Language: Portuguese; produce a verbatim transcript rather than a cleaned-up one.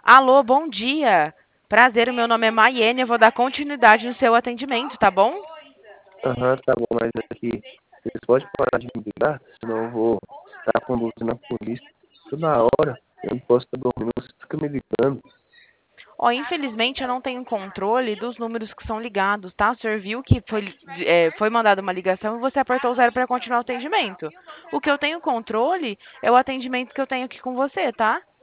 Alô, bom dia. Prazer, o meu nome é Maiene, eu vou dar continuidade no seu atendimento, tá bom? Aham, tá bom, mas aqui, vocês podem parar de me ligar, senão eu vou estar conduzindo a polícia toda hora. Eu não posso estar dormindo, você fica me ligando. Ó, infelizmente eu não tenho controle dos números que são ligados, tá? O senhor viu que foi, é, foi mandada uma ligação e você apertou o zero para continuar o atendimento. O que eu tenho controle é o atendimento que eu tenho aqui com você, tá?